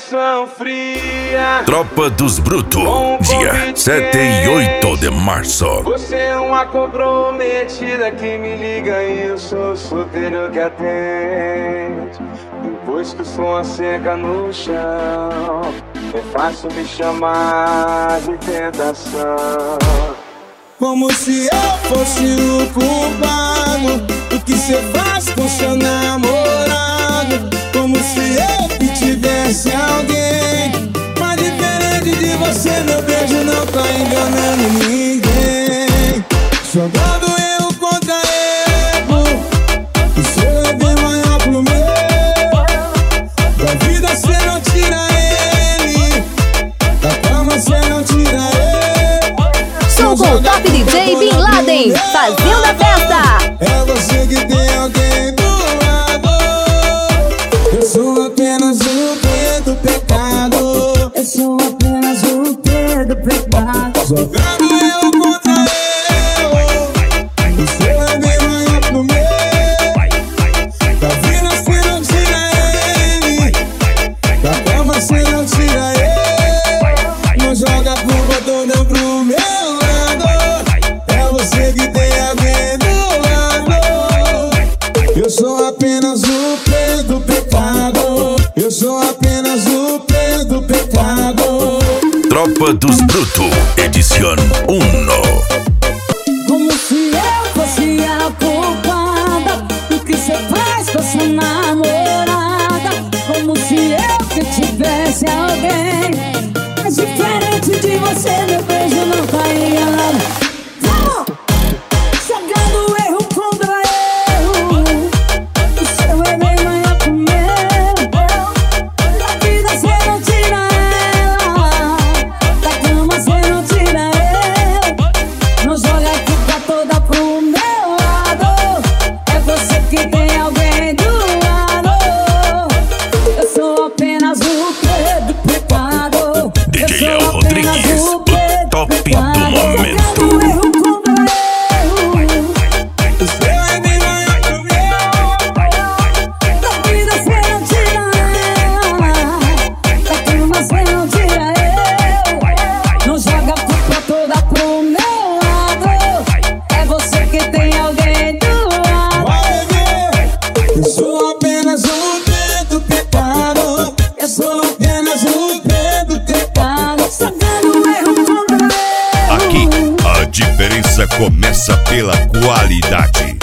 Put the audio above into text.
Fria. Tropa dos Brutos, dia 7 e 8 de março. Você é uma comprometida que me liga e eu sou solteiro que atende. Depois que o som seca no chão, é fácil me chamar de tentação. Como se eu fosse o culpado do que cê faz com seu namorado. Como se eu que tivesse alguém. Mas diferente de você, meu beijo não tá enganando ninguém. Jogando erro contra erro, o seu é bem maior pro meu. Da vida cê não tira ele, da cama cê não tira ele. Sou com o Top DJ Bin Laden, fazendo a festa. É você que tem alguém do lado. Eu sou apenas o pé do pecado. Eu sou apenas o pé do pecado. Jogando eu contra eu. O seu é bem maior pro meu. Da vida cê não tira ele, da cama cê não tira ele. Não joga a culpa toda pro meu lado. É você que tem alguém do lado. Eu sou apenas o pé do pecado. Eu sou apenas o pé do pecado. Tropa dos Brutos, edição 1. Como se eu fosse a culpada do que cê faz com sua namorada. Como se eu que tivesse alguém. Mas diferente de você, meu beijo não tá enganado. Jogando erro contra erro, o seu é bem maior pro meu. Da vida cê não tira ela, da cama cê não tira ele. Não joga a culpa toda pro meu lado. É você que tem alguém do lado. Eu sou apenas o pé do pecado. Eu DJ sou El apenas Rodrigues, o pé o top do pecado. momento. Jogando erro contra erro, O seu é bem maior pro meu. da vida cê não tira ela, da cama cê não tira ele. Não joga a culpa toda pro meu lado. É você que tem alguém do lado. Eu sou apenas o pé do pecado. Eu sou apenas o pé do pecado. Jogando erro contra erro. Aqui, a diferença começa pela qualidade.